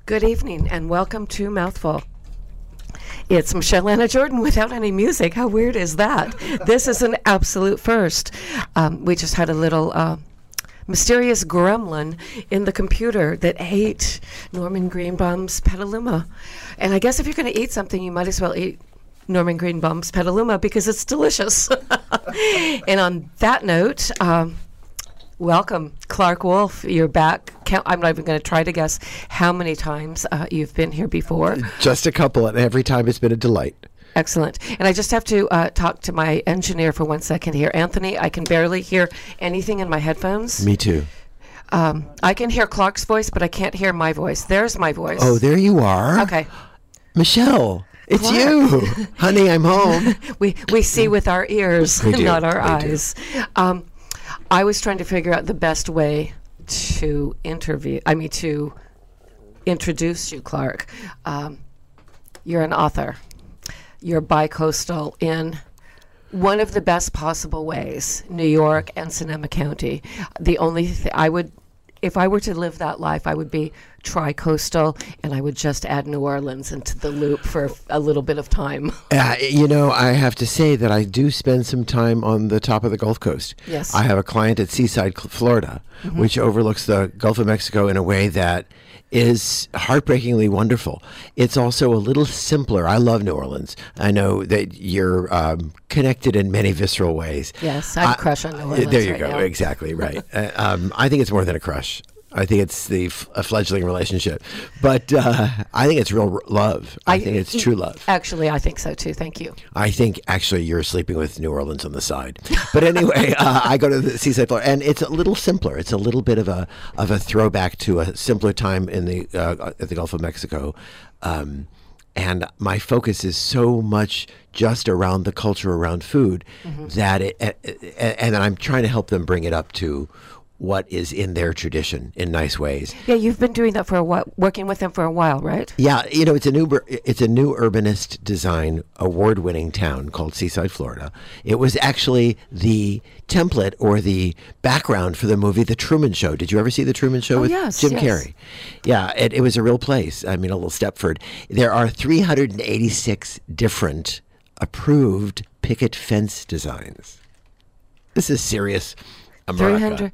Good evening and welcome to Mouthful. It's Michelle Anna Jordan without any music. How weird is that? This is an absolute first. We just had a little mysterious gremlin in the computer that ate Norman Greenbaum's Petaluma. And I guess if you're going to eat something, you might as well eat Norman Greenbaum's Petaluma because it's delicious. And on that note, welcome, Clark Wolf. You're back. I'm not even going to try to guess how many times you've been here before. Just a couple, and every time it's been a delight. Excellent. And I just have to talk to my engineer for 1 second here. Anthony, I can barely hear anything in my headphones. Me too. I can hear Clark's voice, but I can't hear my voice. There's my voice. Oh, there you are. Okay. Michelle, it's Clark. You. Honey, I'm home. We see with our ears, We do. not our We do. eyes. I was trying to figure out the best way to to introduce you, Clark. You're an author. You're bi-coastal in one of the best possible ways, New York and Sonoma County. The only if I were to live that life, I would be tri-coastal, and I would just add New Orleans into the loop for a little bit of time. I have to say that I do spend some time on the top of the Gulf Coast. Yes. I have a client at Seaside, Florida, which overlooks the Gulf of Mexico in a way that is heartbreakingly wonderful. It's also a little simpler. I love New Orleans. I know that you're connected in many visceral ways. Yes, I have a crush on New Orleans. There you right go. now. Exactly right. I think it's more than a crush. I think it's a fledgling relationship, but I think it's real love. I think it's true love. Actually, I think so too. Thank you. I think actually you're sleeping with New Orleans on the side. But anyway, I go to the Seaside, Florida, and it's a little simpler. It's a little bit of a throwback to a simpler time in at the Gulf of Mexico. And my focus is so much just around the culture around food that and I'm trying to help them bring it up to what is in their tradition in nice ways. Yeah, you've been doing that for a while, working with them for a while, right? Yeah, it's a new urbanist design award-winning town called Seaside, Florida. It was actually the template or the background for the movie The Truman Show. Did you ever see The Truman Show with Jim Carrey? Yeah, it was a real place. I mean, a little Stepford. There are 386 different approved picket fence designs. This is serious America.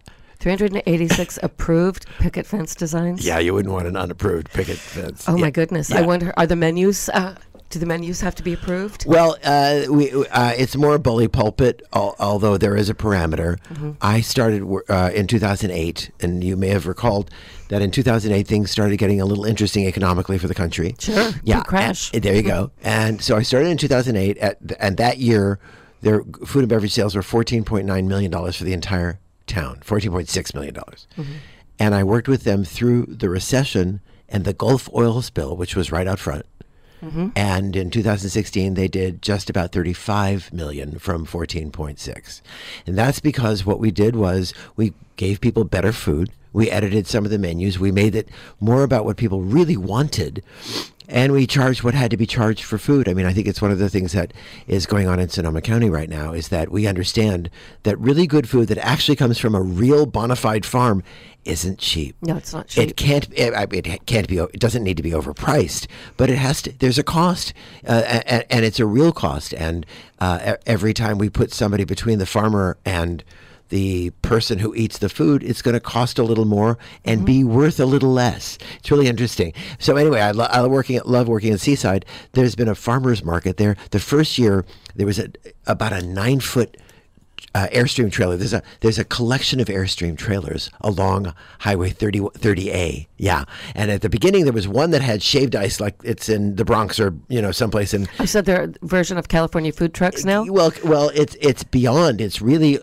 386 approved picket fence designs? Yeah, you wouldn't want an unapproved picket fence. Oh, my goodness. Yeah. I wonder, are the menus, do the menus have to be approved? Well, it's more bully pulpit, although there is a parameter. I started in 2008, and you may have recalled that in 2008 things started getting a little interesting economically for the country. Sure. Yeah. Crash. There you go. And so I started in 2008, and that year their food and beverage sales were $14.9 million for the entire town, $14.6 million. And I worked with them through the recession and the Gulf oil spill, which was right out front. And in 2016, they did just about $35 million from 14.6. And that's because what we did was we gave people better food. We edited some of the menus. We made it more about what people really wanted. And we charged what had to be charged for food. I mean, I think it's one of the things that is going on in Sonoma County right now is that we understand that really good food that actually comes from a real bona fide farm isn't cheap. No, it's not cheap. It can't be. It doesn't need to be overpriced, but it has to. There's a cost, and it's a real cost. And every time we put somebody between the farmer and the person who eats the food, it's going to cost a little more and be worth a little less. It's really interesting. So anyway, I love working at Seaside. There's been a farmer's market there. The first year, there was about a 9-foot Airstream trailer. There's a collection of Airstream trailers along Highway 30A. Yeah, and at the beginning there was one that had shaved ice, like it's in the Bronx or someplace in. I said they're a version of California food trucks now. Well, it's beyond. It's really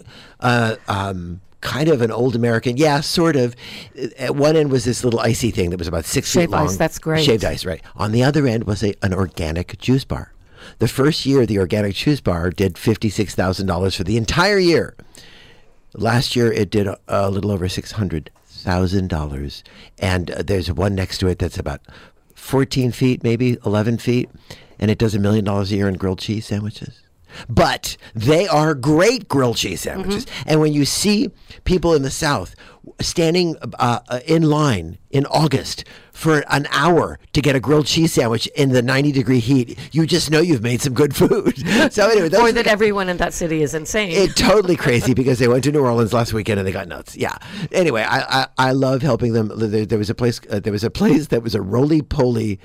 kind of an old American. Yeah, sort of. At one end was this little icy thing that was about 6 feet long. Shaved ice. That's great. Shaved ice, right? On the other end was an organic juice bar. The first year, the organic juice bar did $56,000 for the entire year. Last year, it did a little over $600,000. And there's one next to it that's about 14 feet, maybe 11 feet. And it does $1 million a year in grilled cheese sandwiches. but they are great grilled cheese sandwiches. And when you see people in the South standing in line in August for an hour to get a grilled cheese sandwich in the 90-degree heat, you just know you've made some good food. So anyway, or that everyone in that city is insane. It's totally crazy because they went to New Orleans last weekend and they got nuts. Yeah. Anyway, I love helping them. There was a place that was a roly-poly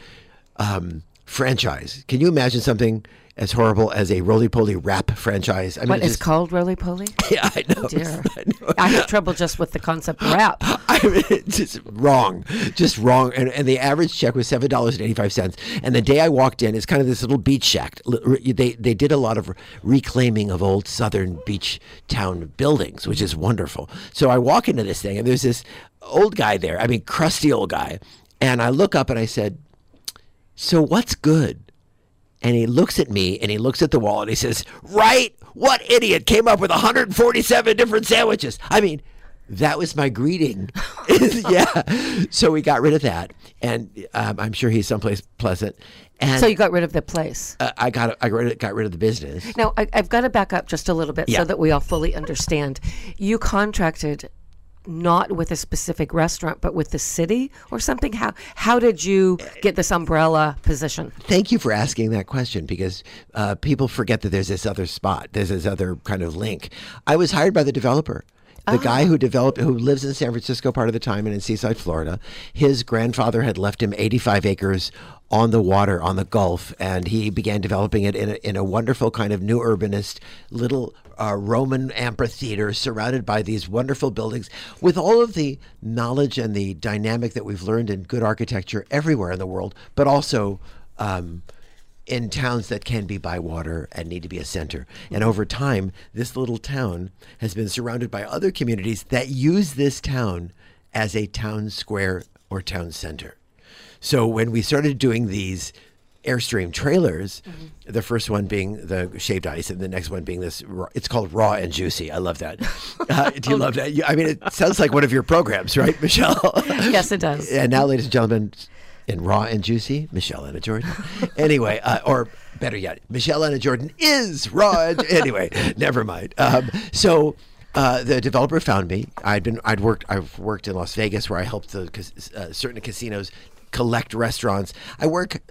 franchise. Can you imagine something as horrible as a roly-poly rap franchise? I mean, what is called roly-poly? Yeah, I know. Dear. I have trouble just with the concept of rap. I mean, it's just wrong. And the average check was $7.85. And the day I walked in, it's kind of this little beach shack. They did a lot of reclaiming of old southern beach town buildings, which is wonderful. So I walk into this thing, and there's this old guy there. I mean, crusty old guy. And I look up and I said, "So what's good?" And he looks at me and he looks at the wall and he says, "Right? What idiot came up with 147 different sandwiches?" I mean, that was my greeting. Yeah. So we got rid of that. And I'm sure he's someplace pleasant. And so you got rid of the place. I got rid of the business. Now, I've got to back up just a little bit so that we all fully understand. You contracted not with a specific restaurant, but with the city or something? How did you get this umbrella position? Thank you for asking that question, because people forget that there's this other spot. There's this other kind of link. I was hired by the developer. The guy who lives in San Francisco part of the time and in Seaside, Florida. His grandfather had left him 85 acres on the water, on the Gulf, and he began developing it in a wonderful kind of new urbanist little Roman amphitheater surrounded by these wonderful buildings with all of the knowledge and the dynamic that we've learned in good architecture everywhere in the world, but also in towns that can be by water and need to be a center. And over time, this little town has been surrounded by other communities that use this town as a town square or town center. So when we started doing these Airstream trailers, the first one being the shaved ice and the next one being this, it's called Raw and Juicy. I love that. Do you love that? I mean, it sounds like one of your programs, right, Michelle? Yes, it does. And now, ladies and gentlemen, in Raw and Juicy, Michelle Anna Jordan. Anyway, or better yet, Michelle Anna Jordan is Raw. Anyway, never mind. So the developer found me. I've worked in Las Vegas, where I helped certain casinos collect restaurants. I work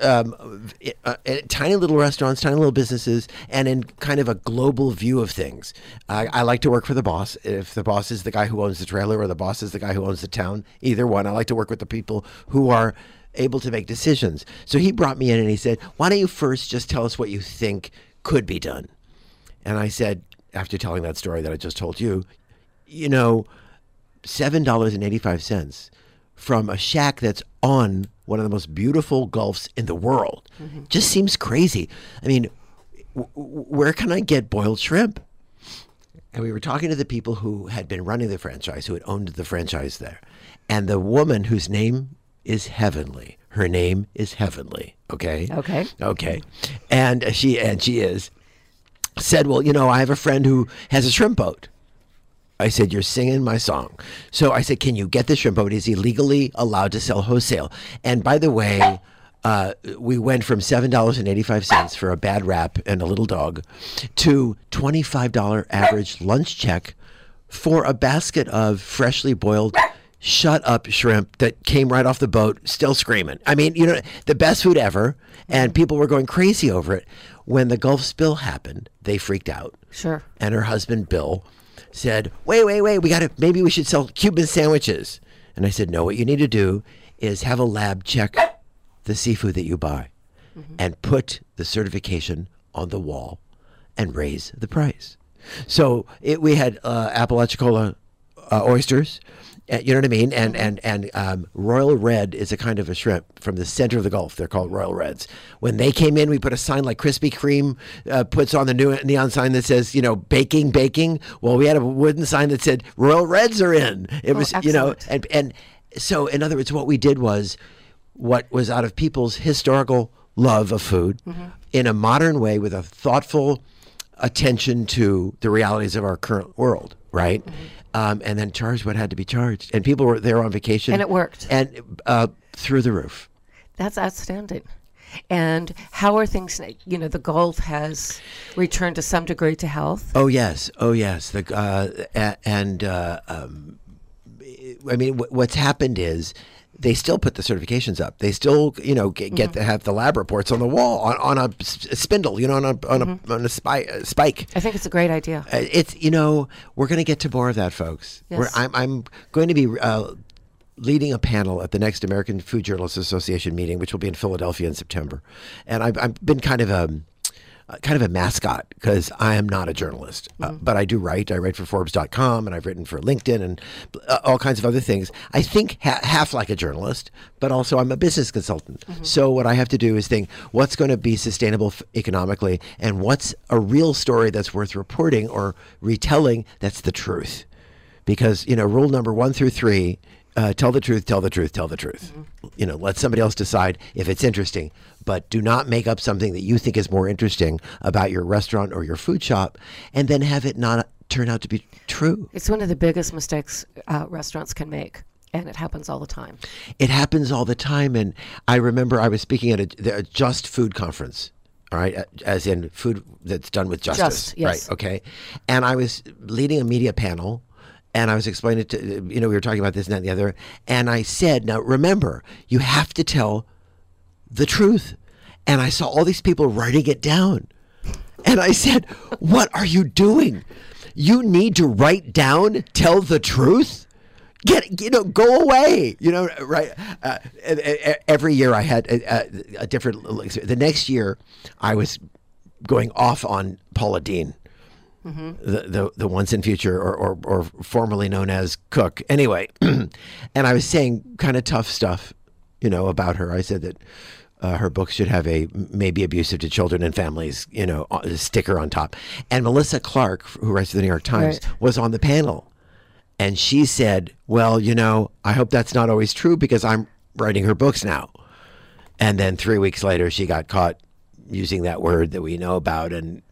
at tiny little restaurants, tiny little businesses, and in kind of a global view of things. I like to work for the boss. If the boss is the guy who owns the trailer or the boss is the guy who owns the town, either one, I like to work with the people who are able to make decisions. So he brought me in and he said, "Why don't you first just tell us what you think could be done?" And I said, after telling that story that I just told you, $7.85 from a shack that's on one of the most beautiful Gulfs in the world just seems crazy. I mean, where can I get boiled shrimp? And we were talking to the people who had been running the franchise, who had owned the franchise there. And the woman whose name is Heavenly, her name is Heavenly, okay? Okay. And she said, "Well, I have a friend who has a shrimp boat." I said, "You're singing my song." So I said, "Can you get the shrimp boat? Is he legally allowed to sell wholesale?" And by the way, we went from $7.85 for a bad wrap and a little dog to $25 average lunch check for a basket of freshly boiled shut up shrimp that came right off the boat, still screaming. I mean, the best food ever, and people were going crazy over it. When the Gulf spill happened, they freaked out. Sure. And her husband, Bill, said, wait, maybe we should sell Cuban sandwiches. And I said, "No, what you need to do is have a lab check the seafood that you buy and put the certification on the wall and raise the price." So we had Apalachicola oysters, you know what I mean? And Royal Red is a kind of a shrimp from the center of the Gulf. They're called Royal Reds. When they came in, we put a sign like Krispy Kreme puts on the new neon sign that says, baking. Well, we had a wooden sign that said Royal Reds are in. It was, excellent. And so in other words, what we did was what was out of people's historical love of food in a modern way with a thoughtful attention to the realities of our current world, right? And then charge what had to be charged. And people were there on vacation. And it worked. And through the roof. That's outstanding. And how are things? You know, the Gulf has returned to some degree to health. Oh yes. I mean, what's happened is they still put the certifications up. They still, get to have the lab reports on the wall on a spindle, on a spike. I think it's a great idea. It's we're going to get to more of that, folks. Yes. I'm going to be leading a panel at the next American Food Journalists Association meeting, which will be in Philadelphia in September, and I've been kind of a mascot because I am not a journalist, but I do write. I write for Forbes.com, and I've written for LinkedIn and all kinds of other things. I think half like a journalist, but also I'm a business consultant. So what I have to do is think what's going to be sustainable economically, and what's a real story that's worth reporting or retelling that's the truth. Because, rule number 1 through 3, tell the truth, tell the truth, tell the truth. Let somebody else decide if it's interesting, but do not make up something that you think is more interesting about your restaurant or your food shop and then have it not turn out to be true. It's one of the biggest mistakes restaurants can make, and it happens all the time. It happens all the time, and I remember I was speaking at a Just Food conference. All right, as in food that's done with justice. Yes. Right, okay. And I was leading a media panel, and I was explaining to, we were talking about this and that and the other. And I said, now remember, you have to tell the truth. And I saw all these people writing it down. And I said, what are you doing? You need to write down, tell the truth? Go away. Right. Every year I had a different, the next year I was going off on Paula Deen. The once in future or formerly known as Cook. Anyway, and I was saying kind of tough stuff, about her. I said that her books should have a maybe abusive to children and families, a sticker on top. And Melissa Clark, who writes for the New York Times, was on the panel. And she said, well, I hope that's not always true because I'm writing her books now. And then 3 weeks later, she got caught using that word that we know about, and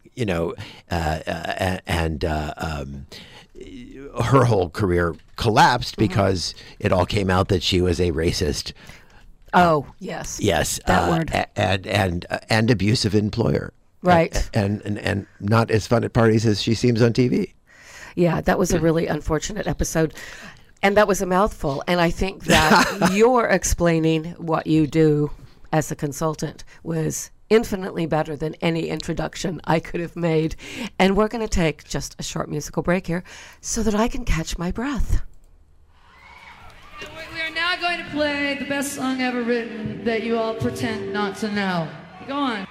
her whole career collapsed because it all came out that she was a racist. Oh, yes. Yes. That word. And abusive employer. Right. And not as fun at parties as she seems on TV. Yeah, that was a really unfortunate episode. And that was a mouthful. And I think that your explaining what you do as a consultant was infinitely better than any introduction I could have made. And we're going to take just a short musical break here so that I can catch my breath. We are now going to play the best song ever written that you all pretend not to know. Go on.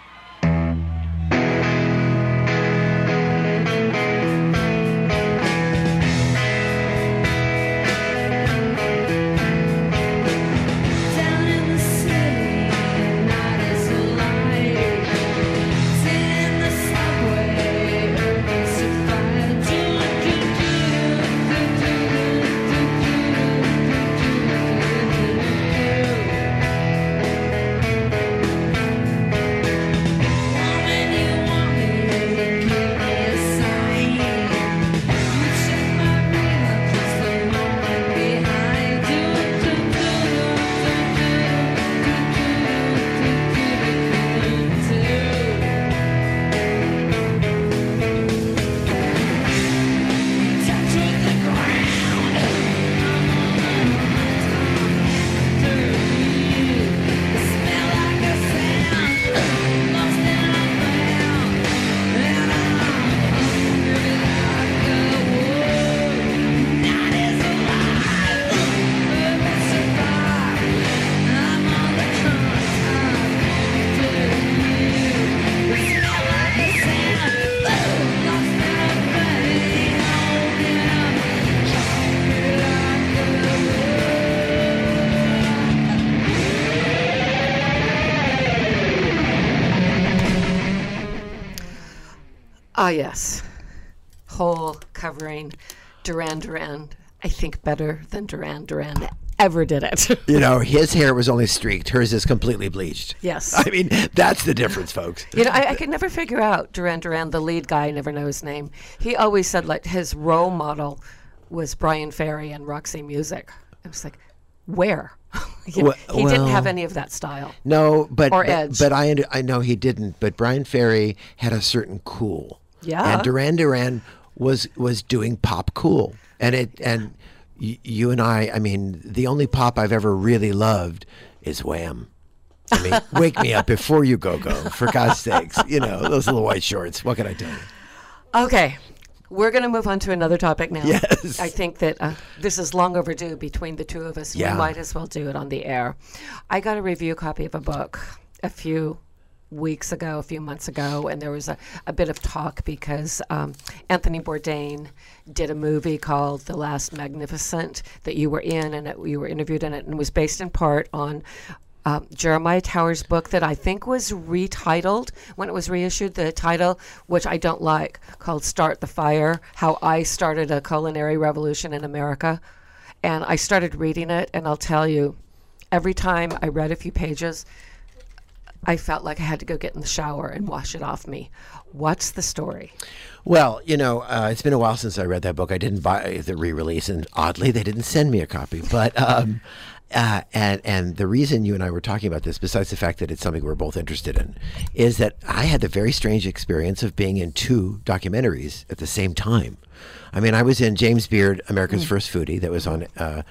Ah, yes. Whole covering Duran Duran, I think better than Duran Duran ever did it. His hair was only streaked. Hers is completely bleached. Yes. I mean, that's the difference, folks. I could never figure out Duran Duran, the lead guy, I never know his name. He always said like his role model was Brian Ferry and Roxy Music. I was like, where? He Well- didn't have well- any of that style. No, but Or but, edge. but I know he didn't. But Brian Ferry had a certain cool. Yeah. And Duran Duran was doing pop cool, and you and I mean, the only pop I've ever really loved is Wham. I mean, wake me up before you go, for God's sakes. You know, those little white shorts. What can I tell you? Okay, we're going to move on to another topic now. Yes. I think that this is long overdue between the two of us. Yeah. We might as well do it on the air. I got a review copy of a book a few months ago, and there was a bit of talk because Anthony Bourdain did a movie called The Last Magnificent that you were in, and you were interviewed in it, and it was based in part on Jeremiah Tower's book that I think was retitled when it was reissued, the title, which I don't like, called Start the Fire, How I Started a Culinary Revolution in America. And I started reading it, and I'll tell you, every time I read a few pages, I felt like I had to go get in the shower and wash it off me. What's the story? Well, you know, it's been a while since I read that book. I didn't buy the re-release, and oddly, they didn't send me a copy. But and the reason you and I were talking about this, besides the fact that it's something we're both interested in, is that I had the very strange experience of being in two documentaries at the same time. I mean, I was in James Beard, America's First Foodie, that was on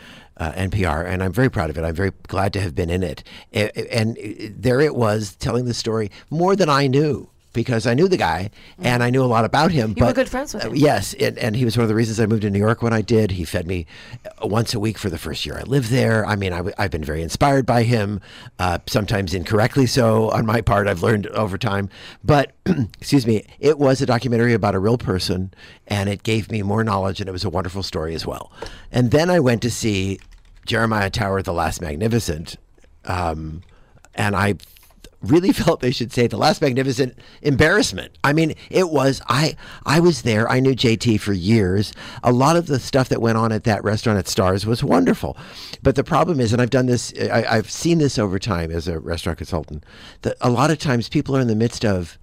NPR, and I'm very proud of it. I'm very glad to have been in it. And there it was, telling the story more than I knew, because I knew the guy and I knew a lot about him. You were good friends with him. Yes, and he was one of the reasons I moved to New York when I did. He fed me once a week for the first year I lived there. I mean, I've been very inspired by him, sometimes incorrectly so on my part, I've learned over time. But, excuse me, it was a documentary about a real person, and it gave me more knowledge, and it was a wonderful story as well. And then I went to see Jeremiah Tower, The Last Magnificent, and I really felt they should say The Last Magnificent Embarrassment. I mean, it was, I was there. I knew JT for years. A lot of the stuff that went on at that restaurant at Stars was wonderful. But the problem is, and I've done this, I've seen this over time as a restaurant consultant, that a lot of times people are in the midst of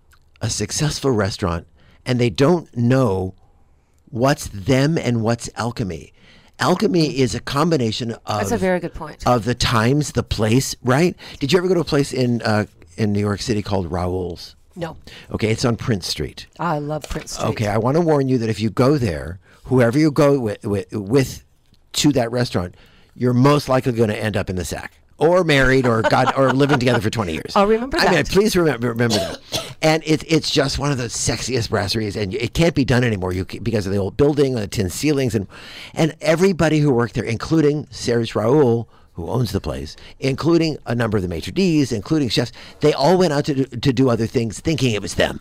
a successful restaurant and they don't know what's them and what's alchemy. Alchemy is a combination of... That's a very good point. Of the times, the place, right? Did you ever go to a place in New York City called Raoul's? No. Okay, it's on Prince Street. I love Prince Street. Okay, I want to warn you that if you go there, whoever you go with to that restaurant, you're most likely going to end up in the sack. Or married, or or living together for 20 years. I'll remember that. I mean, please remember that. And it's just one of the sexiest brasseries, and it can't be done anymore because of the old building, the tin ceilings, and everybody who worked there, including Serge Raoul, who owns the place, including a number of the maitre d's, including chefs, they all went out to do other things, thinking it was them.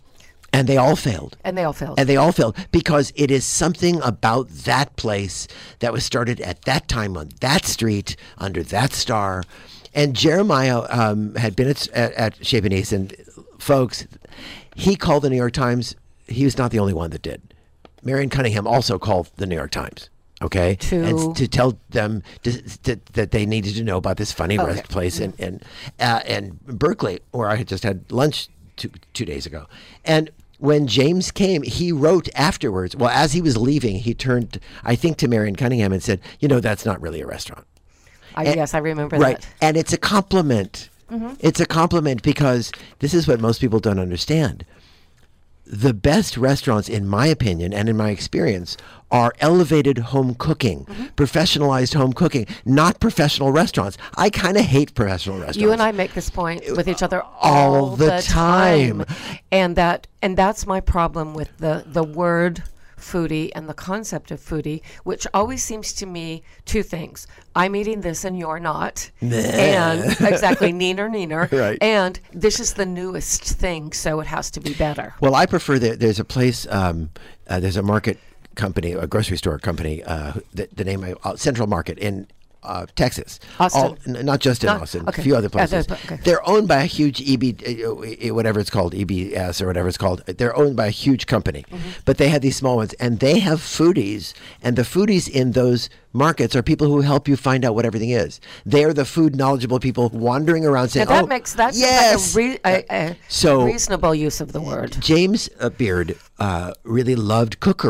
And they all failed. And they all failed. Because it is something about that place that was started at that time on that street under that star. And Jeremiah had been at Chez Panisse, and folks, he called the New York Times. He was not the only one that did. Marion Cunningham also called the New York Times. Okay, and to tell them that they needed to know about this funny rest place in Berkeley, where I had just had lunch 2 days ago, and when James came, he wrote afterwards. Well, as he was leaving, he turned, I think, to Marion Cunningham and said, "You know, that's not really a restaurant." Yes, I remember right. that. And it's a compliment. Mm-hmm. It's a compliment because this is what most people don't understand. The best restaurants, in my opinion and in my experience, are elevated home cooking, professionalized home cooking, not professional restaurants. I kind of hate professional restaurants. You and I make this point with each other all the time. And that's my problem with the word foodie and the concept of foodie, which always seems to me two things. I'm eating this and you're not. And exactly, neener. Right. And this is the newest thing, so it has to be better. Well, I prefer that there's a place, there's a market company, a grocery store company, the name of Central Market in Texas. Austin. Not just in Austin, okay. a few other places. Okay. They're owned by a huge whatever it's called, EBS or whatever it's called. They're owned by a huge company. Mm-hmm. But they have these small ones, and they have foodies, and the foodies in those markets are people who help you find out what everything is. They are the food knowledgeable people wandering around saying, now that yes! Like a reasonable use of the word. James Beard really loved cookery.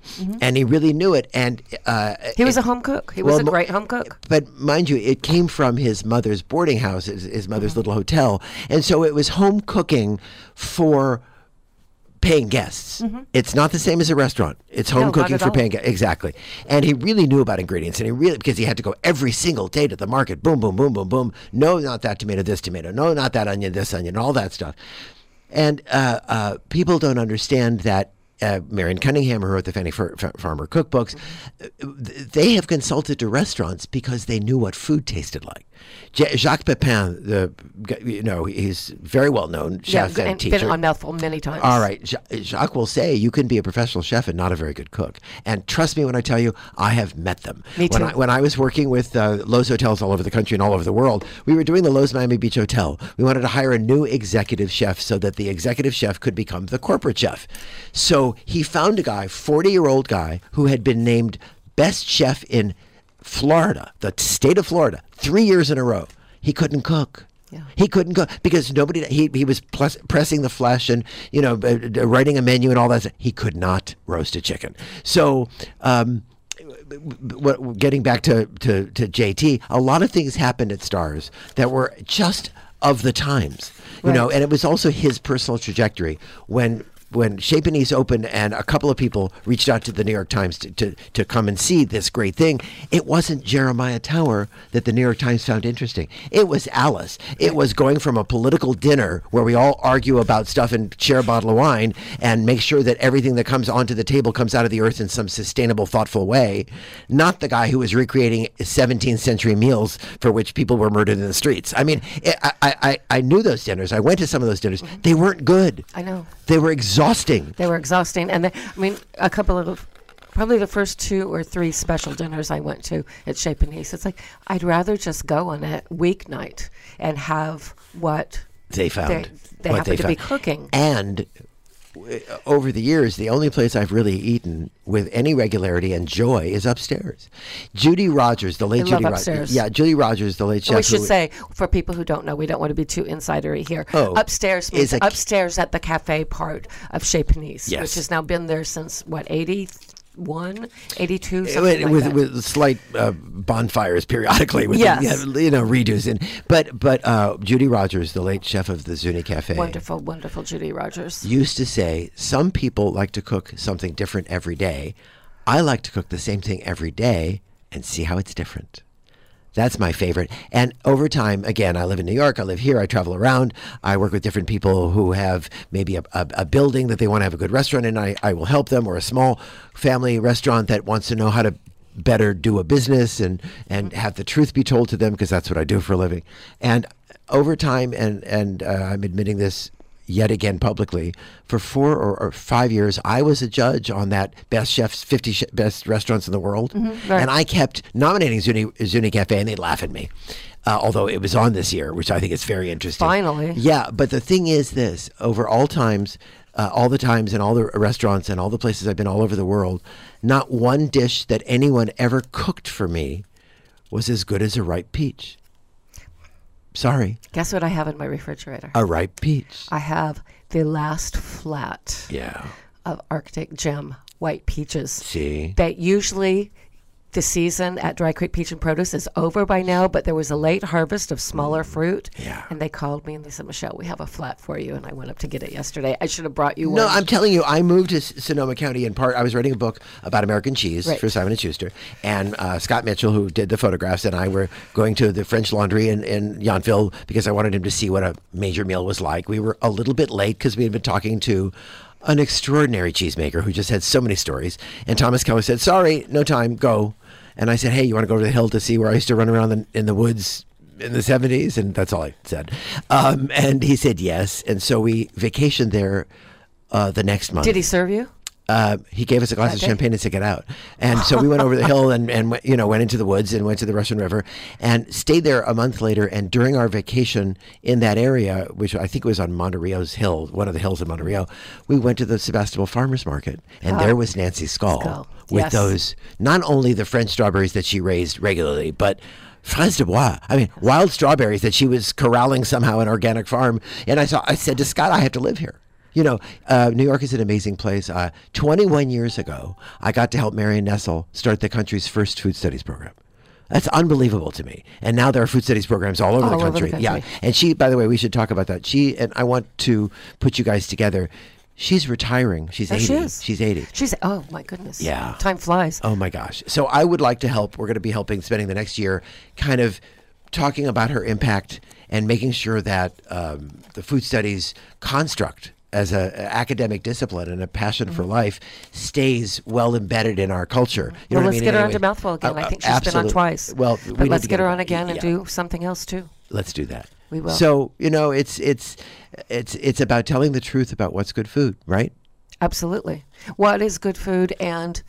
and he really knew it. And He was a home cook. He was well, a great home cook. But mind you, it came from his mother's boarding house, his mother's little hotel, and so it was home cooking for paying guests. It's not the same as a restaurant. It's home No, not cooking at for all. paying guests. Exactly. And he really knew about ingredients, and because he had to go every single day to the market. Boom, boom, boom, boom, boom. No, not that tomato, this tomato. No, not that onion, this onion, all that stuff. And people don't understand that Marion Cunningham, who wrote the Fanny Farmer cookbooks, they have consulted to restaurants because they knew what food tasted like. Jacques Pepin, he's very well known chef and teacher. Been on Mouthful many times. All right, Jacques will say you can be a professional chef and not a very good cook. And trust me when I tell you, I have met them. Me too. When I was working with Lowe's hotels all over the country and all over the world, we were doing the Lowe's Miami Beach Hotel. We wanted to hire a new executive chef so that the executive chef could become the corporate chef. So he found a guy, 40-year-old guy, who had been named best chef in Florida, the state of Florida, 3 years in a row. He couldn't cook. Yeah. He couldn't cook because he was pressing the flesh and writing a menu and all that. He could not roast a chicken. So getting back to JT, a lot of things happened at Stars that were just of the times, Right. and it was also his personal trajectory when Chez Panisse opened and a couple of people reached out to the New York Times to come and see this great thing. It wasn't Jeremiah Tower that the New York Times found interesting. It was Alice. It was going from a political dinner where we all argue about stuff and share a bottle of wine and make sure that everything that comes onto the table comes out of the earth in some sustainable, thoughtful way, not the guy who was recreating 17th century meals for which people were murdered in the streets. I mean, I knew those dinners. I went to some of those dinners. They weren't good. I know. They were exhausting. They were exhausting. And a couple of, probably the first 2 or 3 special dinners I went to at Chez Panisse, it's like, I'd rather just go on a weeknight and have what They found. they what happen to be found. cooking. And over the years, the only place I've really eaten with any regularity and joy is upstairs. Judy Rogers, the late I Judy love Rogers. upstairs. Yeah, Judy Rogers, the late chef. We should who- say, for people who don't know, we don't want to be too insidery here. Oh, Upstairs means is a- upstairs at the cafe part of Chez Panisse, Yes. which has now been there since, 81, 82, something like with, that. with slight bonfires periodically, with Yes. redos. But Judy Rogers, the late chef of the Zuni Cafe, Wonderful, wonderful Judy Rogers. used to say, some people like to cook something different every day. I like to cook the same thing every day and see how it's different. That's my favorite. And over time, again, I live in New York, I live here, I travel around, I work with different people who have maybe a building that they want to have a good restaurant in, I will help them, or a small family restaurant that wants to know how to better do a business and have the truth be told to them, because that's what I do for a living. And over time, and I'm admitting this yet again publicly, for 4 or 5 years, I was a judge on that Best Chefs, 50 Best Restaurants in the World. right. And I kept nominating Zuni Cafe, and they'd laugh at me. Although it was on this year, which I think is very interesting. Finally. Yeah, but the thing is this, over all times, all the times and all the restaurants and all the places I've been all over the world, not one dish that anyone ever cooked for me was as good as a ripe peach. Sorry, Guess what I have in my refrigerator? a ripe peach. I have the last flat Yeah. of Arctic Gem white peaches. See? That usually the season at Dry Creek Peach and Produce is over by now, but there was a late harvest of smaller fruit. Yeah. And they called me and they said, Michelle, we have a flat for you. And I went up to get it yesterday. I should have brought you No, one. I'm telling you, I moved to Sonoma County in part. I was writing a book about American cheese Right. for Simon & Schuster, and Scott Mitchell, who did the photographs, and I were going to the French Laundry in Yountville because I wanted him to see what a major meal was like. We were a little bit late because we had been talking to an extraordinary cheesemaker who just had so many stories. And Thomas Keller said, sorry, no time, go. And I said, hey, you want to go to the hill to see where I used to run around in the woods in the 70s? And that's all I said. And he said yes. And so we vacationed there the next month. Did he serve you? He gave us a glass of Okay. champagne and said, get out. And so we went over the hill and went into the woods and went to the Russian River and stayed there a month later. And during our vacation in that area, which I think was on Monterrio's hill, one of the hills in Monterrio, we went to the Sebastopol Farmers Market. And there was Nancy Skull with Yes. those, not only the French strawberries that she raised regularly, but fraises de bois. I mean, wild strawberries that she was corralling somehow in an organic farm. And I said to Scott, I have to live here. You know, New York is an amazing place. 21 years ago, I got to help Marion Nessel start the country's first food studies program. That's unbelievable to me. And now there are food studies programs all over the country. Yeah. And she, by the way, we should talk about that. She, and I want to put you guys together. She's retiring. She's 80. She is. She's 80. Oh my goodness. Yeah. Time flies. Oh my gosh. So I would like to help. We're going to be spending the next year kind of talking about her impact and making sure that the food studies construct as an academic discipline and a passion for life stays well embedded in our culture. You know what I let's mean? get her Anyway. onto Mouthful again. I think she's Absolutely. been on twice. Well, but let's get her on again and do something else too. Let's do that. We will. So, you know, it's about telling the truth about what's good food, right? Absolutely. What is good food, and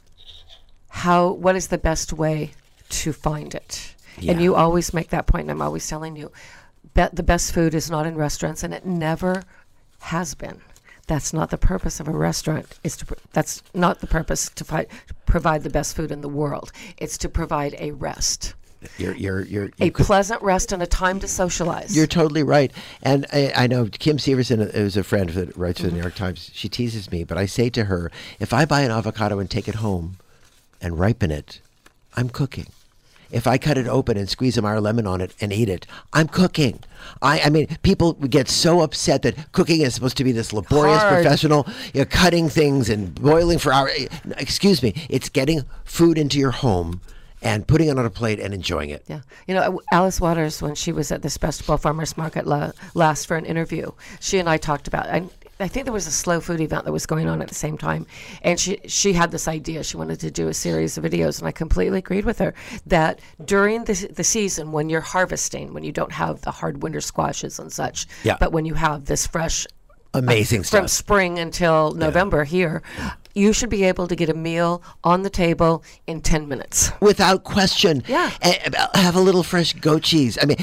what is the best way to find it? Yeah. And you always make that point, and I'm always telling you, the best food is not in restaurants, and it never has been. That's not the purpose of a restaurant. That's not the purpose to provide the best food in the world. It's to provide a rest. You're Pleasant rest and a time to socialize. You're totally right. And I know Kim Severson is a friend that writes for the New York Times. She teases me, but I say to her, if I buy an avocado and take it home and ripen it, I'm cooking. If I cut it open and squeeze a Meyer lemon on it and eat it, I'm cooking. I mean, people get so upset that cooking is supposed to be this laborious, professional, cutting things and boiling for hours. Excuse me. It's getting food into your home and putting it on a plate and enjoying it. Yeah. You know, Alice Waters, when she was at this Festival Farmers Market last for an interview, she and I talked about, I think there was a slow food event that was going on at the same time. And she had this idea. She wanted to do a series of videos. And I completely agreed with her that during the season, when you're harvesting, when you don't have the hard winter squashes and such, but when you have this fresh, amazing stuff from spring until November here, you should be able to get a meal on the table in 10 minutes. Without question. Yeah. And have a little fresh goat cheese. I mean,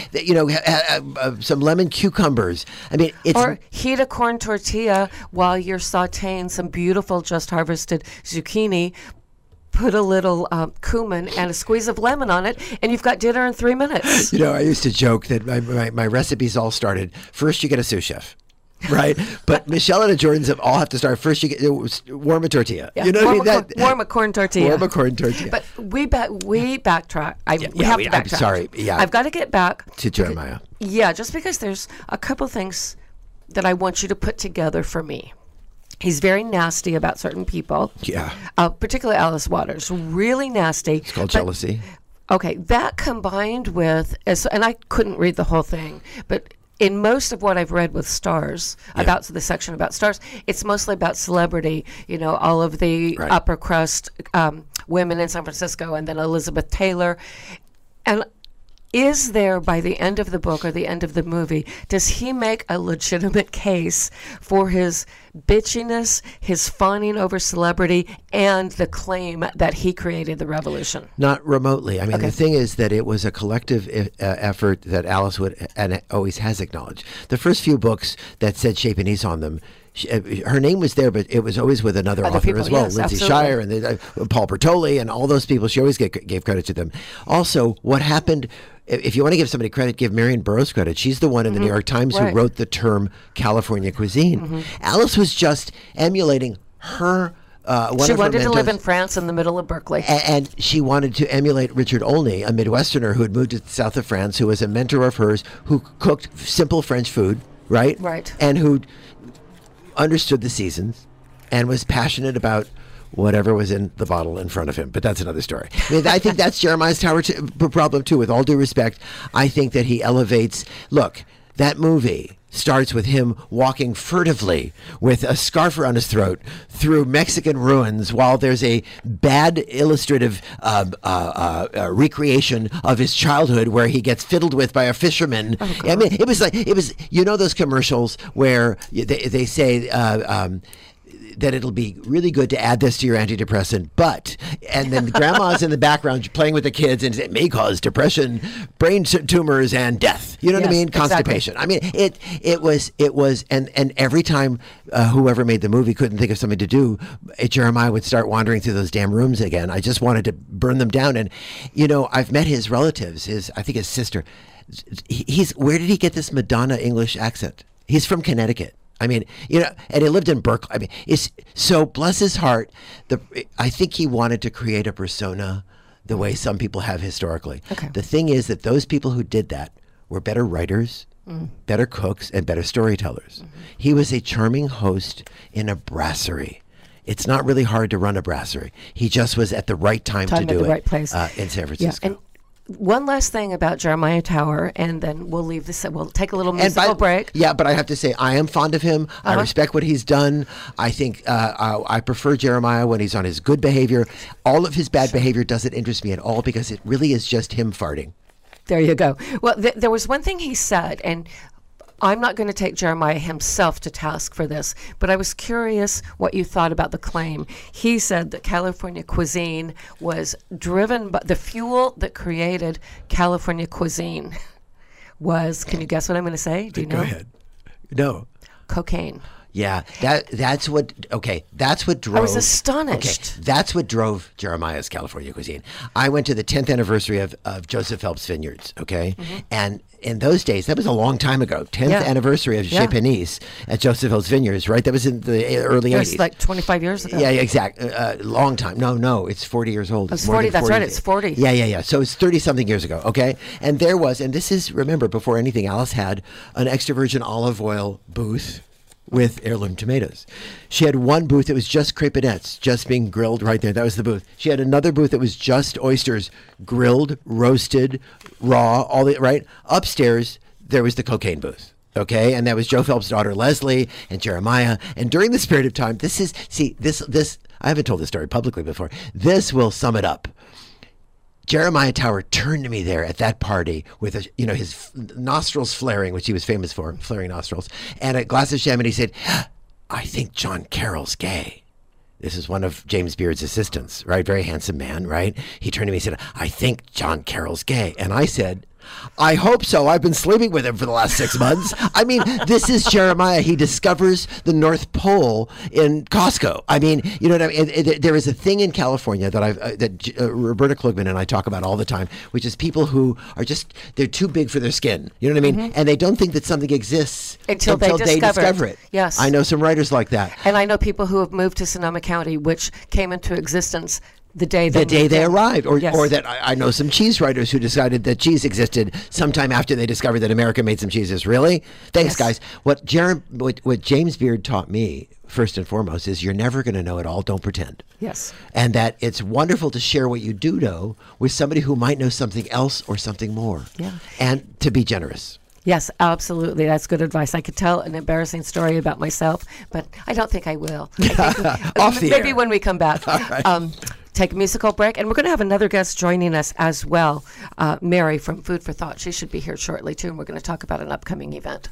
some lemon cucumbers. I mean, or heat a corn tortilla while you're sauteing some beautiful just harvested zucchini. Put a little cumin and a squeeze of lemon on it, and you've got dinner in 3 minutes. You know, I used to joke that my recipes all started, first you get a sous chef. Right, but Michelle and the Jordans all have to start first. You get warm a tortilla. Yeah. You know what I mean? Warm a corn tortilla. Warm a corn tortilla. But we backtrack. We have to backtrack. I'm sorry. Yeah, I've got to get back to Jeremiah. Yeah, just because there's a couple things that I want you to put together for me. He's very nasty about certain people. Yeah. Particularly Alice Waters. Really nasty. It's called jealousy. Okay, that combined with, and I couldn't read the whole thing, but in most of what I've read with Stars, about the section about Stars, it's mostly about celebrity, all of the upper crust women in San Francisco, and then Elizabeth Taylor. And is there, by the end of the book or the end of the movie, does he make a legitimate case for his bitchiness, his fawning over celebrity, and the claim that he created the revolution? Not remotely. I mean, the thing is that it was a collective effort that Alice would and always has acknowledged. The first few books that said Chez Panisse on them, her name was there, but it was always with another author people, as well, yes, Lindsay absolutely. Shire and Paul Bertoli and all those people. She always gave credit to them. Also, what happened, if you want to give somebody credit, give Marion Burroughs credit. She's the one in the New York Times who wrote the term California cuisine. Alice was just emulating her she wanted to live in France in the middle of Berkeley. And she wanted to emulate Richard Olney, a Midwesterner who had moved to the south of France, who was a mentor of hers, who cooked simple French food, right? Right. And who understood the seasons and was passionate about whatever was in the bottle in front of him. But that's another story. I mean, I think that's Jeremiah's Tower problem, too. With all due respect, I think that he elevates... Look, that movie starts with him walking furtively with a scarf around his throat through Mexican ruins while there's a bad illustrative recreation of his childhood where he gets fiddled with by a fisherman. Oh, I mean, it was those commercials where they say that it'll be really good to add this to your antidepressant, and then grandma's in the background playing with the kids and it may cause depression, brain tumors, and death. You know what I mean? Constipation. Exactly. I mean, it was, and every time whoever made the movie couldn't think of something to do, Jeremiah would start wandering through those damn rooms again. I just wanted to burn them down. And, I've met his relatives, I think his sister. Where did he get this Madonna English accent? He's from Connecticut. I mean, and he lived in Berkeley. I mean, it's so, bless his heart. I think he wanted to create a persona the way some people have historically. Okay. The thing is that those people who did that were better writers, better cooks, and better storytellers. He was a charming host in a brasserie. It's not really hard to run a brasserie. He just was at the right time to do at the it right place. in San Francisco. And one last thing about Jeremiah Tower, and then we'll leave this. We'll take a little musical break. Yeah, but I have to say, I am fond of him. I respect what he's done. I think I prefer Jeremiah when he's on his good behavior. All of his bad behavior doesn't interest me at all because it really is just him farting. There you go. Well, there was one thing he said, and I'm not going to take Jeremiah himself to task for this, but I was curious what you thought about the claim. He said that California cuisine was driven by the fuel that created California cuisine was, can you guess what I'm going to say? Do you know? Go ahead. No. Cocaine. Yeah, that's what drove. I was astonished. Okay, that's what drove Jeremiah's California cuisine. I went to the 10th anniversary of Joseph Phelps Vineyards, okay? And in those days, that was a long time ago, 10th anniversary of Chez Panisse at Joseph Phelps Vineyards, right? That was in the early 80s. It was like 25 years ago. Yeah, exactly. Long time. No, it's 40 years old. It's 40, that's right, it's 40. Yeah. So it's 30-something years ago, okay? And there was, and this is, remember, before anything, Alice had an extra virgin olive oil booth with heirloom tomatoes. She had one booth that was just crepinettes, just being grilled right there. That was the booth. She had another booth that was just oysters, grilled, roasted, raw, all the right. Upstairs, there was the cocaine booth. Okay, and that was Joe Phelps' daughter Leslie and Jeremiah. And during this period of time, this I haven't told this story publicly before. This will sum it up. Jeremiah Tower turned to me there at that party with his nostrils flaring, which he was famous for, flaring nostrils, and a glass of champagne. He said, "I think John Carroll's gay." This is one of James Beard's assistants, right? Very handsome man, right? He turned to me and said, "I think John Carroll's gay." And I said, "I hope so. I've been sleeping with him for the last 6 months." I mean, this is Jeremiah. He discovers the North Pole in Costco. I mean, you know what I mean? There is a thing in California that Roberta Klugman and I talk about all the time, which is people who are they're too big for their skin. You know what I mean? And they don't think that something exists until they discover it. Yes. I know some writers like that. And I know people who have moved to Sonoma County, which came into existence the day they arrived, or that I know some cheese writers who decided that cheese existed sometime after they discovered that America made some cheeses. Really? Thanks, guys. What James Beard taught me first and foremost is you're never going to know it all. Don't pretend. Yes. And that it's wonderful to share what you do know with somebody who might know something else or something more. Yeah. And to be generous. Yes, absolutely. That's good advice. I could tell an embarrassing story about myself, but I don't think I will. Maybe when we come back. All right. Take a musical break, and we're going to have another guest joining us as well, Mary from Food for Thought. She should be here shortly, too, and we're going to talk about an upcoming event.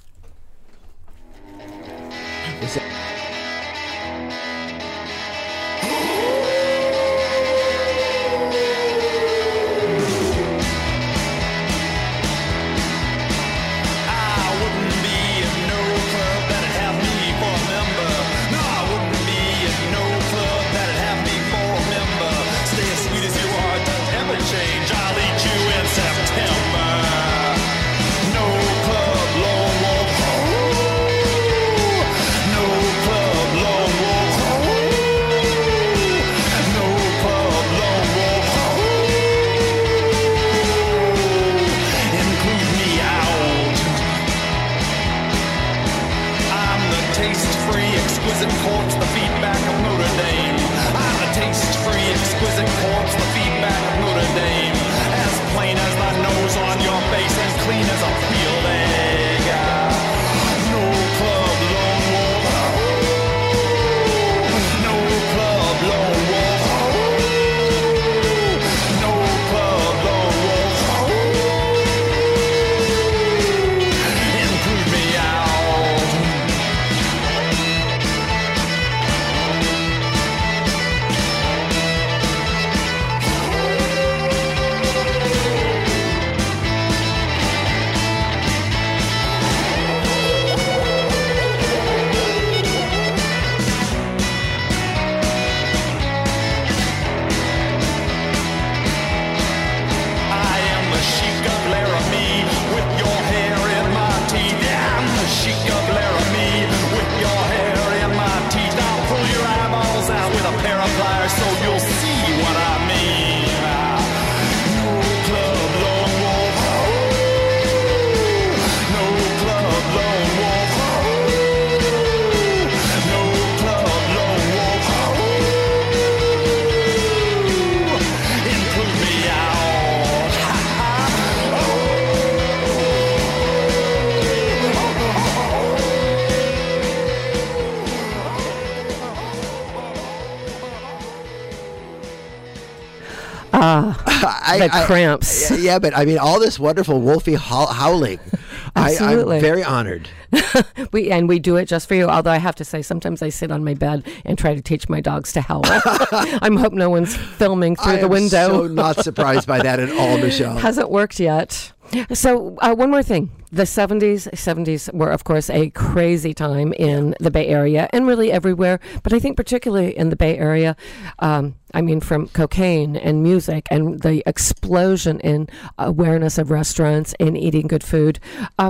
the cramps. Yeah, but I mean, all this wonderful wolfy howling. Absolutely. I'm very honored. We do it just for you. Although I have to say, sometimes I sit on my bed and try to teach my dogs to howl. I'm hope no one's filming through the window. I'm so not surprised by that at all, Michelle. Hasn't worked yet. So one more thing. The 70s were, of course, a crazy time in the Bay Area and really everywhere. But I think particularly in the Bay Area, from cocaine and music and the explosion in awareness of restaurants and eating good food.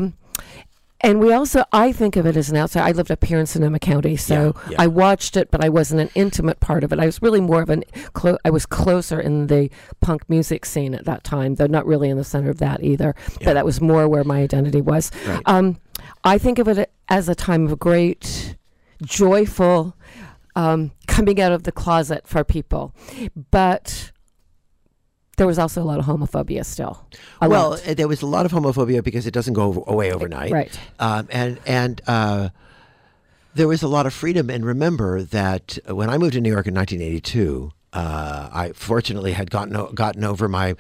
And we also, I think of it as an outsider. I lived up here in Sonoma County, so I watched it, but I wasn't an intimate part of it. I was really more of I was closer in the punk music scene at that time, though not really in the center of that either. Yeah. But that was more where my identity was. Right. I think of it as a time of great, joyful coming out of the closet for people. But there was also a lot of homophobia still. There was a lot of homophobia because it doesn't go away overnight. Right. And there was a lot of freedom. And remember that when I moved to New York in 1982, I fortunately had gotten over my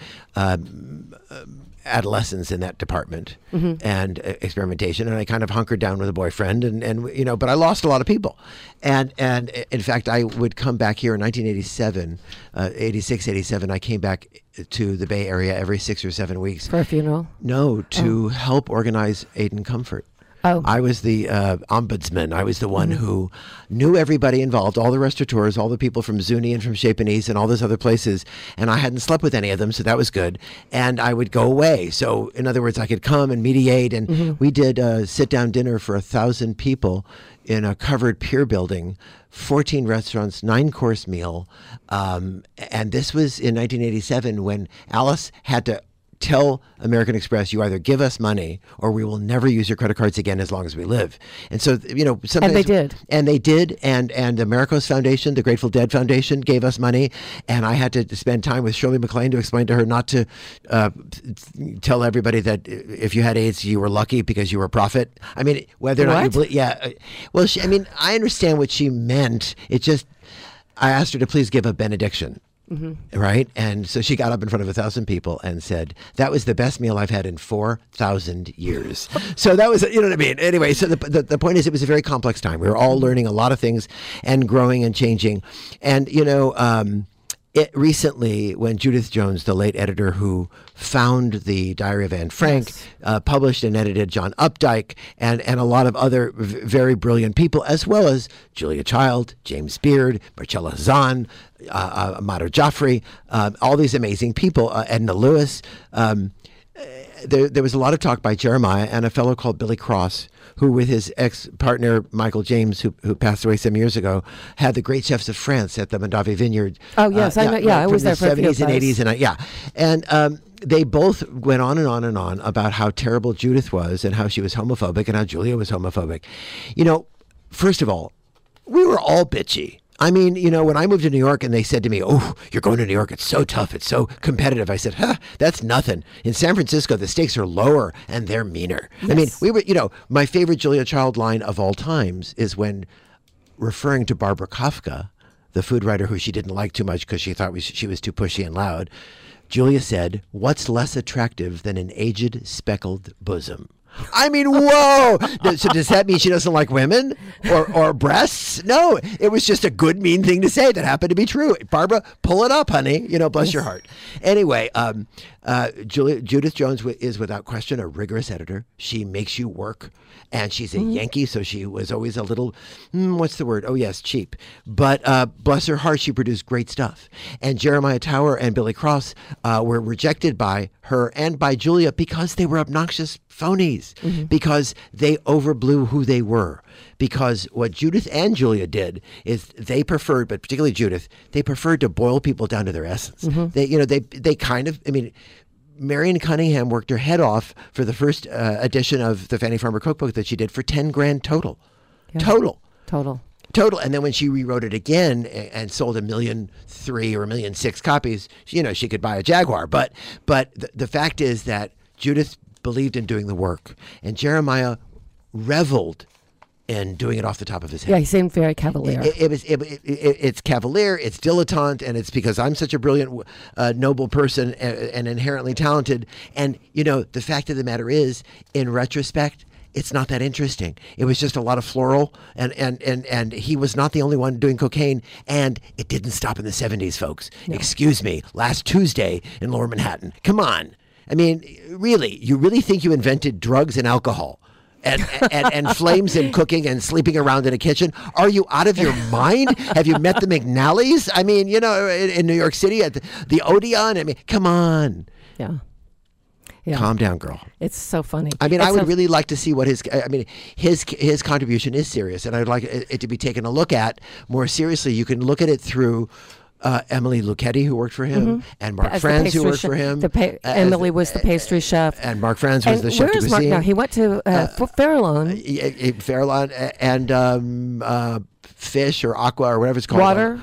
adolescence in that department and experimentation, and I kind of hunkered down with a boyfriend, and but I lost a lot of people, and in fact I would come back here in 1987, 86, 87. I came back to the Bay Area every 6 or 7 weeks for a funeral. No, to help organize Aid and Comfort. Oh. I was the ombudsman. I was the one who knew everybody involved, all the restaurateurs, all the people from Zuni and from Chez Panisse and all those other places. And I hadn't slept with any of them, so that was good. And I would go away. So, in other words, I could come and mediate. And we did a sit-down dinner for 1,000 people in a covered pier building, 14 restaurants, 9-course meal. And this was in 1987 when Alice had to tell American Express, you either give us money or we will never use your credit cards again as long as we live. And so, sometimes... And they did. And they did. And the Americos Foundation, the Grateful Dead Foundation, gave us money. And I had to spend time with Shirley MacLaine to explain to her not to tell everybody that if you had AIDS, you were lucky because you were a prophet. I mean, whether or not you believe... Yeah. Well, I understand what she meant. It just... I asked her to please give a benediction. Right? And so she got up in front of 1,000 people and said, that was the best meal I've had in 4,000 years. So that was, you know what I mean? Anyway, so the point is it was a very complex time. We were all learning a lot of things and growing and changing. And, recently, when Judith Jones, the late editor who found the Diary of Anne Frank, published and edited John Updike and a lot of other very brilliant people, as well as Julia Child, James Beard, Marcella Hazan, Madhur Jaffrey, all these amazing people, Edna Lewis. There was a lot of talk by Jeremiah and a fellow called Billy Cross, who with his ex-partner Michael James, who passed away some years ago, had the Great Chefs of France at the Mondavi Vineyard. Oh, yes. I know. Yeah, I was there for the 70s and 80s. And they both went on and on and on about how terrible Judith was and how she was homophobic and how Julia was homophobic. First of all, we were all bitchy. I mean, when I moved to New York and they said to me, oh, you're going to New York, it's so tough, it's so competitive. I said, that's nothing. In San Francisco, the stakes are lower and they're meaner. Yes. I mean, we were, my favorite Julia Child line of all times is when referring to Barbara Kafka, the food writer who she didn't like too much because she thought she was too pushy and loud, Julia said, what's less attractive than an aged, speckled bosom? I mean, whoa! So does that mean she doesn't like women or breasts? No, it was just a good, mean thing to say that happened to be true. Barbara, pull it up, honey. Bless your heart. Anyway, Judith Jones is without question a rigorous editor. She makes you work. And she's a Yankee, so she was always a little, what's the word? Oh, yes, cheap. But bless her heart, she produced great stuff. And Jeremiah Tower and Billy Cross were rejected by her and by Julia because they were obnoxious phonies, because they overblew who they were. Because what Judith and Julia did is they preferred, but particularly Judith, they preferred to boil people down to their essence. They kind of, Marion Cunningham worked her head off for the first edition of the Fannie Farmer Cookbook that she did for $10,000 total. Yeah. Total. And then when she rewrote it again and sold 1.3 million or 1.6 million copies, she could buy a Jaguar. But the fact is that Judith believed in doing the work, and Jeremiah reveled and doing it off the top of his head. Yeah, he seemed very cavalier. It's cavalier, it's dilettante, and it's because I'm such a brilliant, noble person and inherently talented. And, the fact of the matter is, in retrospect, it's not that interesting. It was just a lot of floral, and he was not the only one doing cocaine, and it didn't stop in the 70s, folks. No. Excuse me, last Tuesday in Lower Manhattan. Come on. I mean, really, you really think you invented drugs and alcohol? And flames and cooking and sleeping around in a kitchen. Are you out of your mind? Have you met the McNallys? I mean, in New York City at the Odeon. I mean, come on. Yeah. Calm down, girl. It's so funny. I mean, I would really like to see what his contribution is serious, and I'd like it to be taken a look at more seriously. You can look at it through Emily Lucchetti, who worked for him, and Mark Franz, who worked for him. Emily was the pastry chef. And Mark Franz was the chef de cuisine. Where is Mark now? He went to Farallon. Farallon and Fish or Aqua or whatever it's called.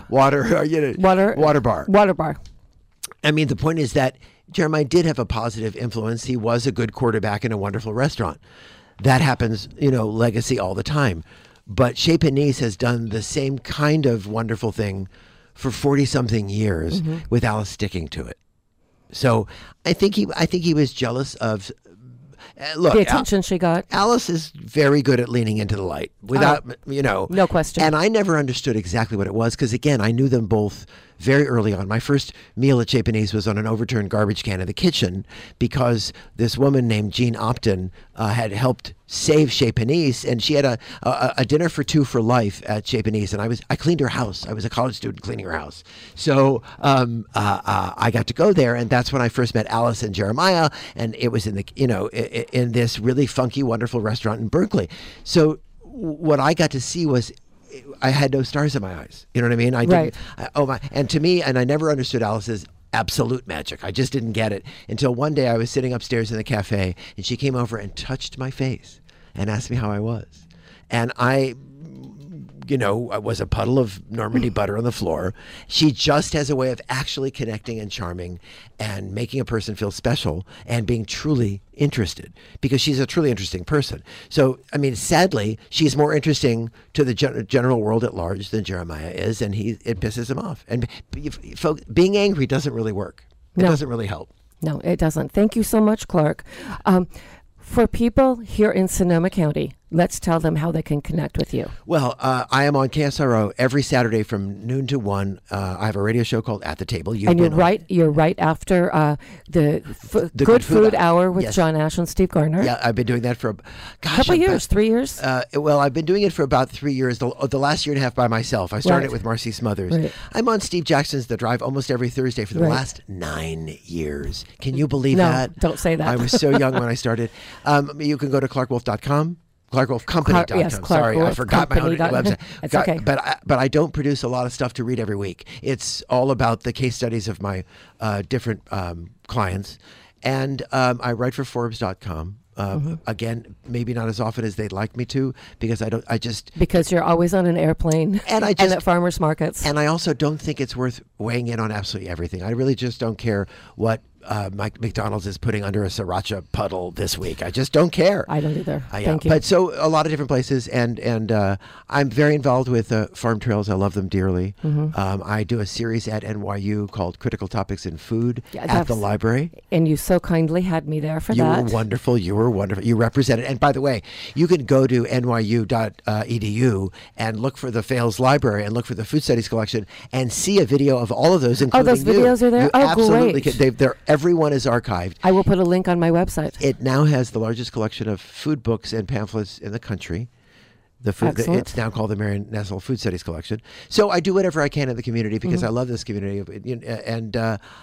Water bar. Water bar. I mean, the point is that Jeremiah did have a positive influence. He was a good quarterback in a wonderful restaurant. That happens, legacy all the time. But Chez Panisse has done the same kind of wonderful thing for 40-something years with Alice sticking to it. So I think he was jealous of look, the attention she got. Alice is very good at leaning into the light without, no question. And I never understood exactly what it was because, again, I knew them both very early on. My first meal at Chez Panisse was on an overturned garbage can in the kitchen because this woman named Jean Opton had helped save Chez Panisse, and she had a dinner for two for life at Chez Panisse, and I cleaned her house. I was a college student cleaning her house. So I got to go there, and that's when I first met Alice and Jeremiah, and it was in in this really funky, wonderful restaurant in Berkeley. So what I got to see was I had no stars in my eyes. You know what I mean? I didn't. And to me, and I never understood Alice's absolute magic. I just didn't get it until one day I was sitting upstairs in the cafe, and she came over and touched my face and asked me how I was. And I was a puddle of Normandy butter on the floor. She just has a way of actually connecting and charming and making a person feel special and being truly interested, because she's a truly interesting person. So, I mean, sadly, she's more interesting to the general world at large than Jeremiah is, and it pisses him off. And folks, being angry doesn't really work. It doesn't really help. No, it doesn't. Thank you so much, Clark. For people here in Sonoma County, let's tell them how they can connect with you. Well, I am on KSRO every Saturday from noon to 1. I have a radio show called At the Table. You're right after the Good Food Hour with John Ash and Steve Gardner. Yeah, I've been doing that for a couple years, 3 years. Well, I've been doing it for about 3 years. The last year and a half by myself. I started it with Marcy Smothers. Right. I'm on Steve Jackson's The Drive almost every Thursday for the last 9 years. Can you believe that? No, don't say that. I was so young when I started. You can go to clarkwolf.com. ClarkWolfCompany.com. Yes, Sorry, I forgot my own website. It's okay. But I don't produce a lot of stuff to read every week. It's all about the case studies of my different clients. And I write for Forbes.com. Again, maybe not as often as they'd like me to, because because you're always on an airplane and at farmers markets. And I also don't think it's worth weighing in on absolutely everything. I really just don't care what Mike McDonald's is putting under a sriracha puddle this week. I just don't care. I don't either. Thank you. But so a lot of different places, and I'm very involved with Farm Trails. I love them dearly. I do a series at NYU called Critical Topics in Food at the library. And you so kindly had me there for that. You were wonderful. You represented. And by the way, you can go to nyu.edu and look for the Fales Library and look for the Food Studies collection and see a video of all of those, including those videos are there? You absolutely great. Everyone is archived. I will put a link on my website. It now has the largest collection of food books and pamphlets in the country. It's now called the Marion Nestle Food Studies Collection. So I do whatever I can in the community because I love this community, and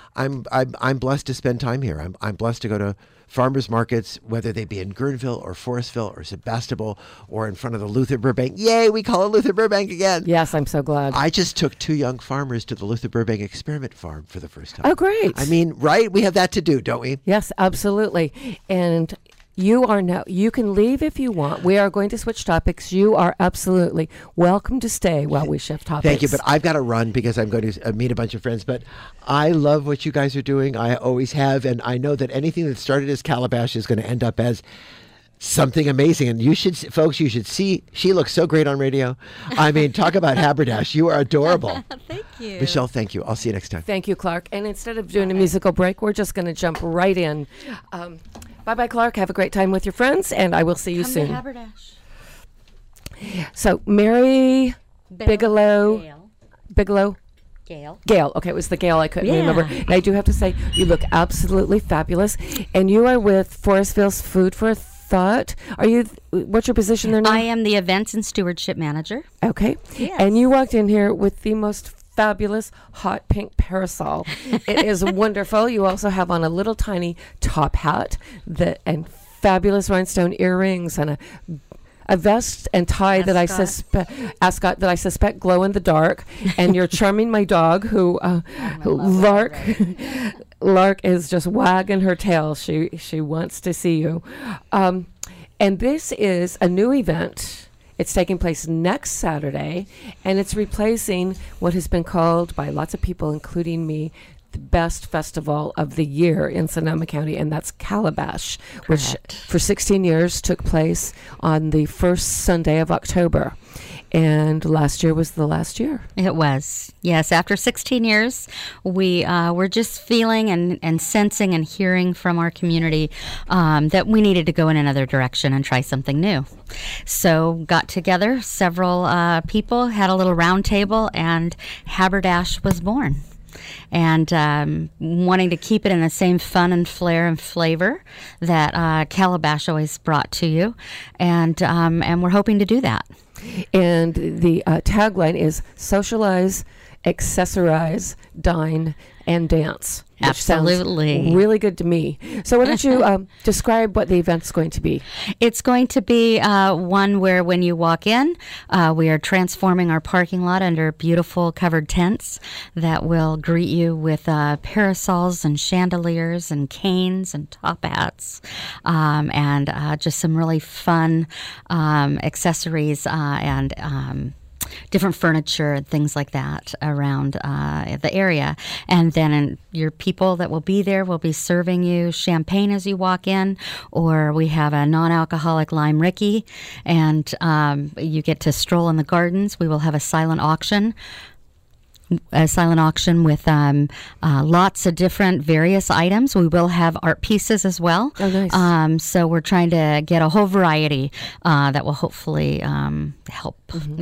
I'm blessed to spend time here. I'm blessed to go to farmers markets, whether they be in Guerneville or Forestville or Sebastopol or in front of the Luther Burbank. Yay, we call it Luther Burbank again. Yes, I'm so glad. I just took 2 young farmers to the Luther Burbank Experiment Farm for the first time. Oh, great. I mean, right? We have that to do, don't we? Yes, absolutely. And you can leave if you want. We are going to switch topics. You are absolutely welcome to stay while we shift topics. Thank you, but I've got to run because I'm going to meet a bunch of friends. But I love what you guys are doing. I always have, and I know that anything that started as Calabash is going to end up as something amazing. And you should, folks, you should see. She looks so great on radio. I mean, talk about Haberdash. You are adorable. Thank you. Michelle, thank you. I'll see you next time. Thank you, Clark. And instead of doing a musical break, we're just going to jump right in. Bye-bye, Clark. Have a great time with your friends, and I will see you Come soon. to Haberdash. So, Mary Bigelow. Gail. Gail. Okay, it was the Gail I couldn't remember. Yeah. And I do have to say, you look absolutely fabulous. And you are with Forestville's Food for Thought. Are you, what's your position there now? I am the events and stewardship manager. Okay. Yes. And you walked in here with the most fabulous hot pink parasol. It is wonderful. You also have on a little tiny top hat and fabulous rhinestone earrings and a vest and tie that I ascot that I suspect glow in the dark, and you're charming my dog, who Lark. Lark is just wagging her tail. She wants to see you, and this is a new event. It's taking place next Saturday, and it's replacing what has been called by lots of people, including me, the best festival of the year in Sonoma County, and that's Calabash, which for 16 years took place on the first Sunday of October. And last year was the last year. It was. Yes, after 16 years, we were just feeling and sensing and hearing from our community that we needed to go in another direction and try something new. So got together, several people, had a little round table, and Haberdash was born. And wanting to keep it in the same fun and flair and flavor that Calabash always brought to you. And we're hoping to do that. And the tagline is socialize, accessorize, dine, and dance. Which Absolutely. Sounds really good to me. So why don't you describe what the event's going to be? It's going to be one where when you walk in, we are transforming our parking lot under beautiful covered tents that will greet you with parasols and chandeliers and canes and top hats and just some really fun accessories and different furniture and things like that around the area. And then your people that will be there will be serving you champagne as you walk in, or we have a non-alcoholic lime Ricky, and you get to stroll in the gardens. We will have a silent auction with lots of different various items. We will have art pieces as well. Oh, nice. So we're trying to get a whole variety that will hopefully help,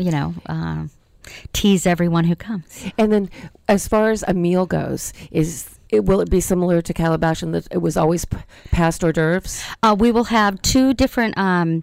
tease everyone who comes. And then as far as a meal goes, will it be similar to Calabash in that it was always past hors d'oeuvres? We will have two different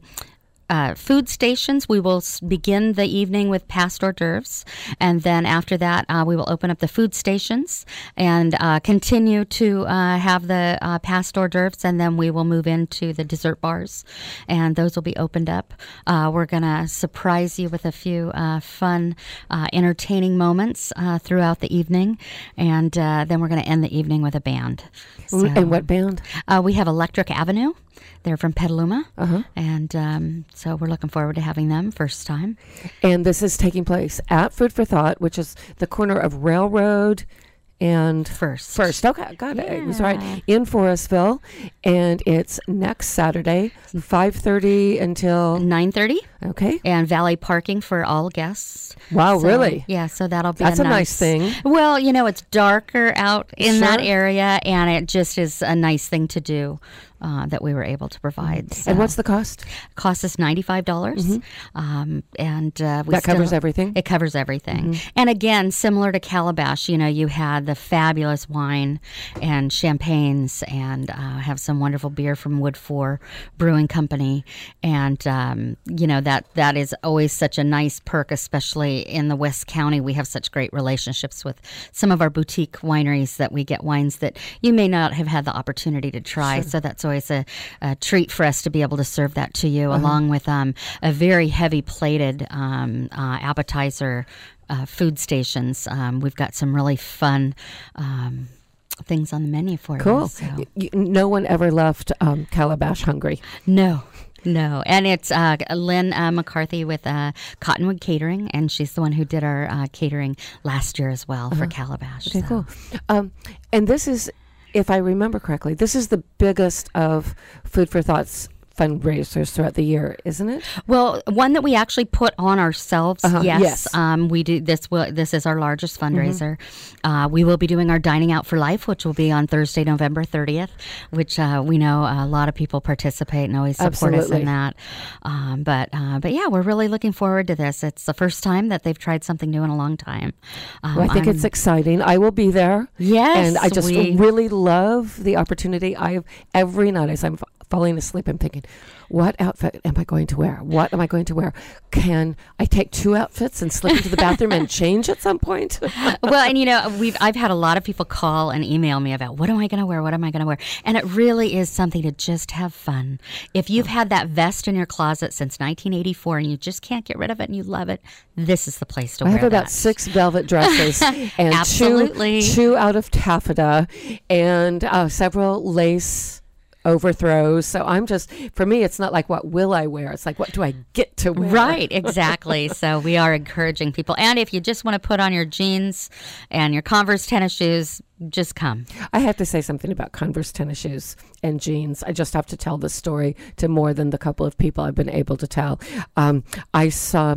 food stations. We will begin the evening with past hors d'oeuvres, and then after that, we will open up the food stations and continue to have the past hors d'oeuvres, and then we will move into the dessert bars, and those will be opened up. We're going to surprise you with a few fun, entertaining moments throughout the evening, and then we're going to end the evening with a band. So, And what band? we have Electric Avenue. They're from Petaluma, and so we're looking forward to having them first time. And this is taking place at Food for Thought, which is the corner of Railroad and First. Okay, got it. It was right in Forestville, and it's next Saturday, 5:30 until 9:30. Okay. And valet parking for all guests. Wow, So, really? Yeah, so that'll be That's a nice thing. Well, it's darker out in that Sure. area, and it just is a nice thing to do that we were able to provide. So. And what's the cost? Cost us $95, and we That covers everything? It covers everything. And again, similar to Calabash, you had the fabulous wine and champagnes, and have some wonderful beer from Wood 4 Brewing Company, and that is always such a nice perk, especially in the West County. We have such great relationships with some of our boutique wineries that we get wines that you may not have had the opportunity to try. Sure. So that's always a treat for us to be able to serve that to you, along with a very heavy plated appetizer food stations. We've got some really fun things on the menu for you. Cool. So. No one ever left Calabash hungry. No. And it's Lynn McCarthy with Cottonwood Catering, and she's the one who did our catering last year as well for Calabash. Okay, cool. And this is, if I remember correctly, this is the biggest of Food for Thought's fundraisers throughout the year, isn't it? Well, one that we actually put on ourselves. Yes. Yes. We do this. This is our largest fundraiser. We will be doing our Dining Out for Life, which will be on Thursday, November 30th, which we know a lot of people participate and always support us in that. But yeah, we're really looking forward to this. It's the first time that they've tried something new in a long time. Well, I think it's exciting. I will be there. Yes, And I just really love the opportunity. Every night as I'm falling asleep, I'm thinking, what outfit am I going to wear? What am I going to wear? Can I take 2 outfits and slip into the bathroom and change at some point? Well, and I've had a lot of people call and email me about what am I going to wear? What am I going to wear? And it really is something to just have fun. If you've had that vest in your closet since 1984 and you just can't get rid of it and you love it, this is the place to wear I that. have about 6 velvet dresses and Absolutely. two out of taffeta and several lace overthrows. So for me, it's not like what will I wear? It's like what do I get to wear? Right, exactly. So we are encouraging people. And if you just want to put on your jeans and your Converse tennis shoes, just come. I have to say something about Converse tennis shoes and jeans. I just have to tell the story to more than the couple of people I've been able to tell. I saw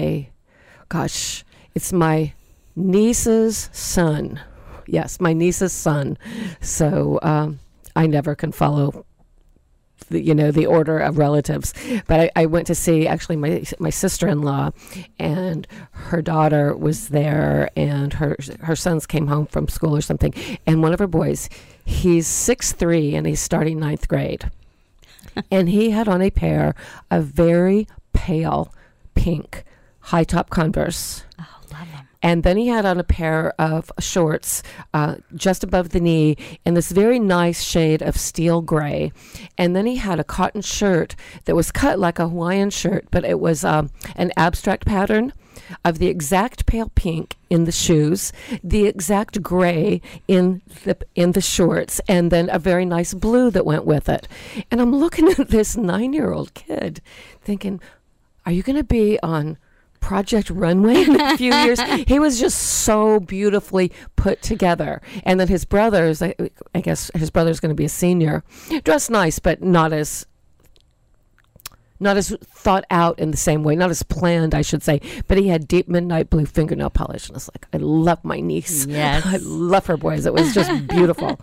it's my niece's son. Yes, my niece's son. So I never can follow the order of relatives. But I went to see actually my sister-in-law, and her daughter was there, and her sons came home from school or something. And one of her boys, he's 6'3", and he's starting 9th grade. And he had on a pair of very pale pink high-top Converse. Oh, love them. And then he had on a pair of shorts just above the knee in this very nice shade of steel gray. And then he had a cotton shirt that was cut like a Hawaiian shirt, but it was an abstract pattern of the exact pale pink in the shoes, the exact gray in the shorts, and then a very nice blue that went with it. And I'm looking at this 9-year-old kid thinking, are you going to be on Project Runway in a few years? He was just so beautifully put together. And then his brothers, I guess his brother's going to be a senior, dressed nice, but not as thought out in the same way, not as planned, I should say. But he had deep midnight blue fingernail polish, and it's like, I love my niece. Yes. I love her, boys. It was just beautiful.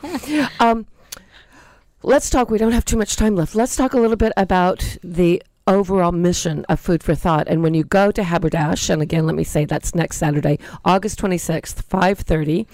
Let's talk. We don't have too much time left. Let's talk a little bit about the overall mission of Food for Thought. And when you go to Haberdash, and again, let me say that's next Saturday, August 26th, 5:30,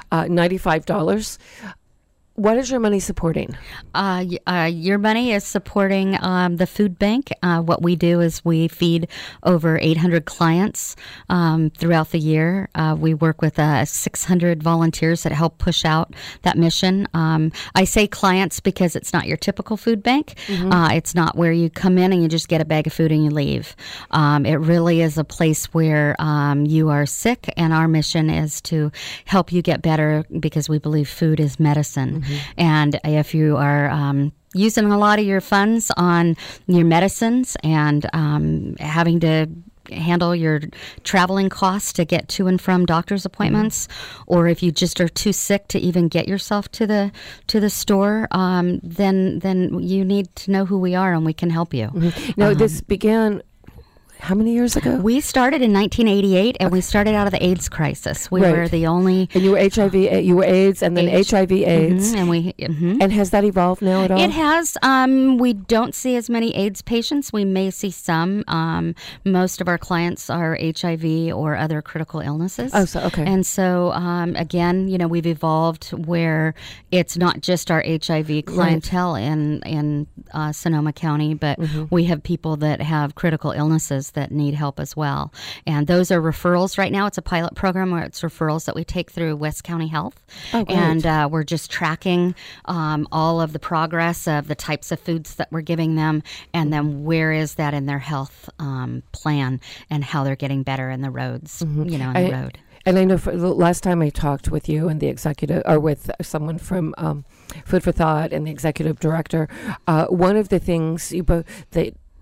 $95. What is your money supporting? Your money is supporting the food bank. What we do is we feed over 800 clients throughout the year. We work with 600 volunteers that help push out that mission. I say clients because it's not your typical food bank. Mm-hmm. It's not where you come in and you just get a bag of food and you leave. It really is a place where you are sick, and our mission is to help you get better because we believe food is medicine. Mm-hmm. And if you are using a lot of your funds on your medicines and having to handle your traveling costs to get to and from doctor's appointments, or if you just are too sick to even get yourself to the store, then you need to know who we are and we can help you. Mm-hmm. Now, this began how many years ago? We started in 1988, and we started out of the AIDS crisis. We were the only... And you were you were AIDS, and then HIV/AIDS. Mm-hmm, And has that evolved now at all? It has. We don't see as many AIDS patients. We may see some. Most of our clients are HIV or other critical illnesses. Oh, so okay. And so, again, we've evolved where it's not just our HIV clientele in Sonoma County, but we have people that have critical illnesses that need help as well. And those are referrals right now. It's a pilot program where it's referrals that we take through West County Health. Oh, great. And we're just tracking all of the progress of the types of foods that we're giving them, and then where is that in their health plan and how they're getting better in the roads, on the road. And I know for the last time I talked with you and the executive, or with someone from Food for Thought and the executive director, one of the things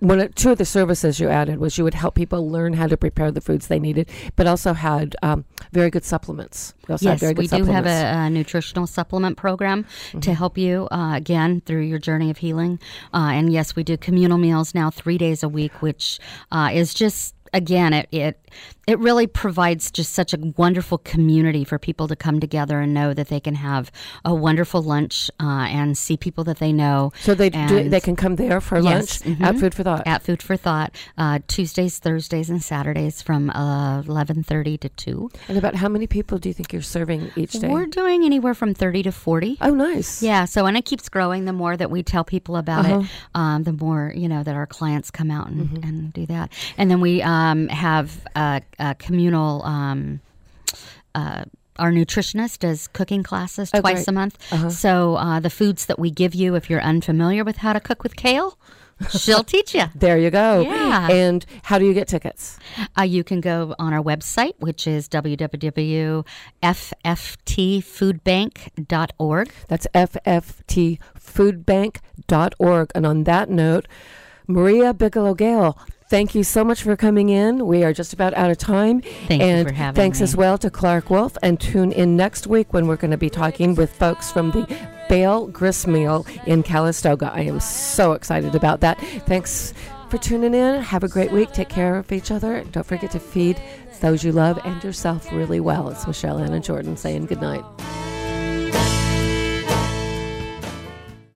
two of the services you added was you would help people learn how to prepare the foods they needed, but also had very good supplements. You also had Yes, very good we do have supplements. a nutritional supplement program to help you, again, through your journey of healing. And yes, we do communal meals now 3 days a week, which is just, again, it really provides just such a wonderful community for people to come together and know that they can have a wonderful lunch and see people that they know. So they can come there for Yes, lunch at Food for Thought. At Food for Thought, Tuesdays, Thursdays, and Saturdays from 11:30 to 2. And about how many people do you think you're serving each day? We're doing anywhere from 30 to 40. Oh, nice. Yeah, so and it keeps growing. The more that we tell people about it, the more that our clients come out and do that. And then we have a communal. Our nutritionist does cooking classes twice great. a month. So the foods that we give you, if you're unfamiliar with how to cook with kale, she'll teach you. There you go. Yeah. And how do you get tickets? You can go on our website, which is www.fftfoodbank.org. That's fftfoodbank.org. And on that note, Maria Bigelow Gale, thank you so much for coming in. We are just about out of time. Thank you and for having thanks me. as well to Clark Wolf. And tune in next week when we're going to be talking with folks from the Bale Gristmill in Calistoga. I am so excited about that. Thanks for tuning in. Have a great week. Take care of each other. Don't forget to feed those you love and yourself really well. It's Michelle Anna Jordan saying good night.